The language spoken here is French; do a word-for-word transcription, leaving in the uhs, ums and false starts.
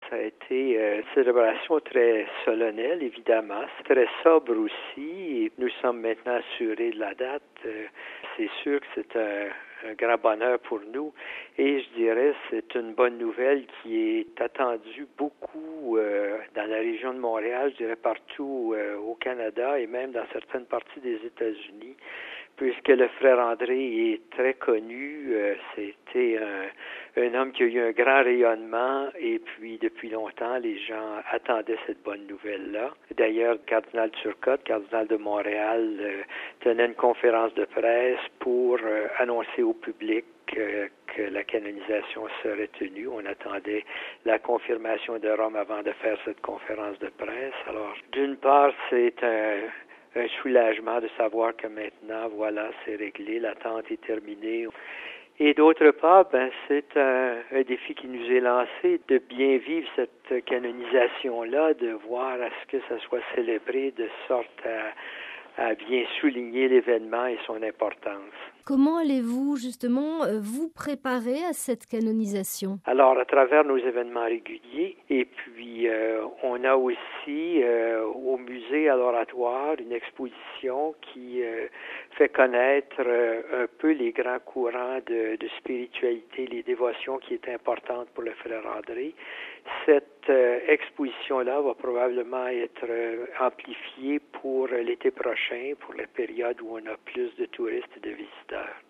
Ça a été euh, une célébration très solennelle, évidemment. C'est très sobre aussi. Et nous sommes maintenant assurés de la date. Euh, c'est sûr que c'est un, un grand bonheur pour nous. Et je dirais c'est une bonne nouvelle qui est attendue beaucoup euh, dans la région de Montréal, je dirais partout euh, au Canada et même dans certaines parties des États-Unis, puisque le frère André est très connu. Euh, c'était un, un homme qui a eu un grand rayonnement et puis depuis longtemps, les gens attendaient cette bonne nouvelle-là. D'ailleurs, le cardinal Turcotte, cardinal de Montréal, euh, tenait une conférence de presse pour euh, annoncer au public euh, que la canonisation serait tenue. On attendait la confirmation de Rome avant de faire cette conférence de presse. Alors, d'une part, c'est un un soulagement de savoir que maintenant, voilà, c'est réglé, l'attente est terminée. Et d'autre part, ben, c'est un, un défi qui nous est lancé de bien vivre cette canonisation-là, de voir à ce que ça soit célébré de sorte à, à bien souligner l'événement et son importance. Comment allez-vous justement vous préparer à cette canonisation? Alors, à travers nos événements réguliers, et puis euh, on a aussi euh, au musée à l'Oratoire une exposition qui euh, fait connaître euh, un peu les grands courants de, de spiritualité, les dévotions qui est importante pour le frère André. Cette euh, exposition-là va probablement être euh, amplifiée pour l'été prochain, pour la période où on a plus de touristes et de visiteurs.